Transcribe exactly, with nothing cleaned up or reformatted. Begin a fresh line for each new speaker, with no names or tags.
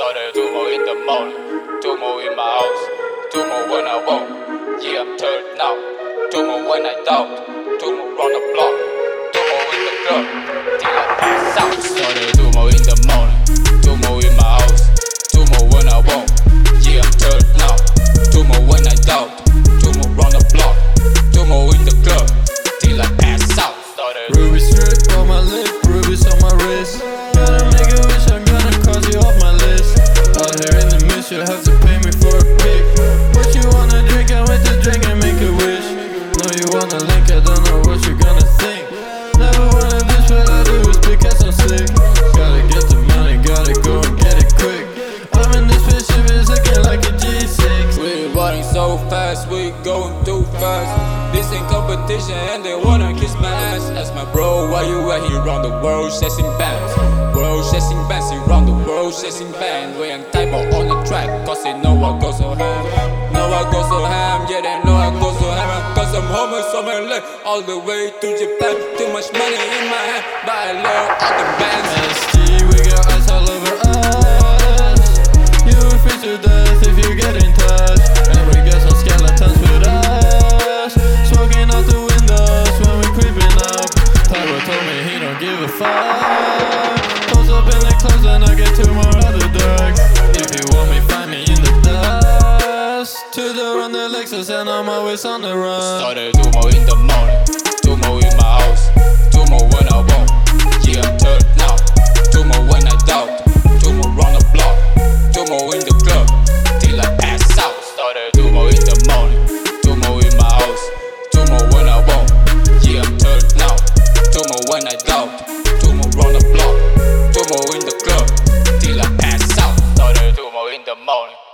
Started two more in the morning, two more in my house, two more when I walk. Yeah, I'm turned now. Two more when I doubt, two more on the block, two more in the club, till I pass out. Started two more in the morning, two more in my house, two more when I walk. Yeah, I'm turned now. Two more when I doubt, two more on the block, two more in the club, till I pass out. Started
Ruby strip on my lip, rubies on my wrist. Gotta make a wish, I'm gonna cross you off my list. Out here in the mist, you'll have to pay me for a pic. What you wanna drink, I went to drink and make a wish. Know you wanna link, I don't know what you're gonna think. Never wanted this, what I do is because I'm sick. Gotta get the money, gotta go and get it quick. I'm in this spaceship, it's looking like a G six.
we're running so fast, we're going too fast. This ain't competition and they wanna kiss my ass. Ask my bro, why you out here around the world chasing bands? World chasing bands, around the world chasing bands. We ain't type on the track, cause they know I go so ham. Know I go so ham, yeah they know I go so ham. Cause I'm home so my leg, all the way to Japan. Too much money in my hand, but I love all the bands.
S G, we got ice all over us. You will freeze to death if you get in touch. And we got some skeletons with us, smoking out the windows when we creeping up. Tyro told me he don't give a fuck. Close up in the clothes and I get two more out of dark. If you want me, find me in the dust. Two door on the Lexus and I'm always on the run.
Started two more in the morning, two more in my house, two more when I walk. Yeah, I'm turned now. Two more when I doubt, two more on the block, two more in the club, till I pass out. Started two more in the morning, two more in my house, two more when I walk. Yeah, I'm turned now. Two more when I doubt, two more on the block, two more in the club, till I pass out. Started two more in the morning.